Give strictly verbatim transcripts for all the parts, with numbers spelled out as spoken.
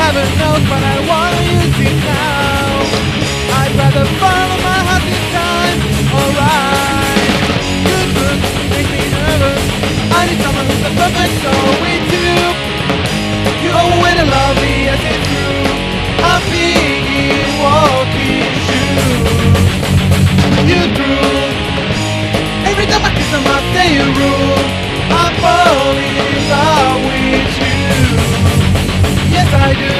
heaven knows, but I wanna use it now. I'd rather follow my heart this time. Alright. Good looks make me nervous. I need someone who's the perfect soul with you. You always love me as it's true. I'm being walking shoes. You grew. Every time I kiss them, I say you rule. I'm falling in love with you. Yes, I do.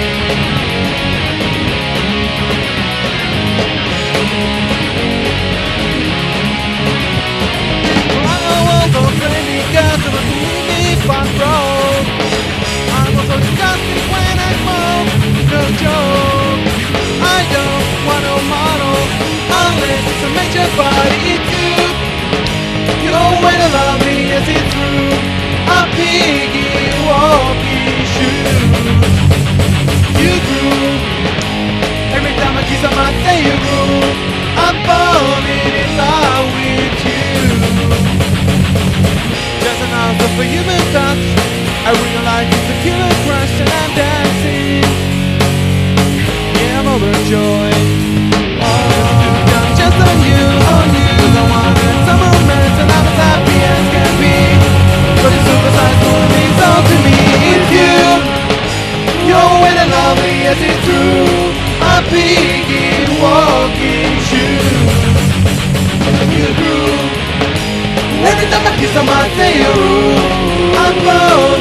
Oh, don't blame me, 'cause I'm a movie fun road. I'm also disgusting when I smoke. No joke. I don't want no model unless it's a major body. It's you. You always love me as it's true. I'm piggy walking shoes. You grew. Every time I kiss them, I say you grew. I'm falling in love with you. Just an answer for human touch. I realize it's a killer crush and I'm dancing. Yeah, I'm overjoyed. I'm just on you, on you. 'Cause I wanted some romance and I'm as happy as can be. But the supersize woman means all to me. It's you. You're always lovely as it's true. I'm piggy walking shoes. You grew. Every time I kiss them, I say you. I'm bold.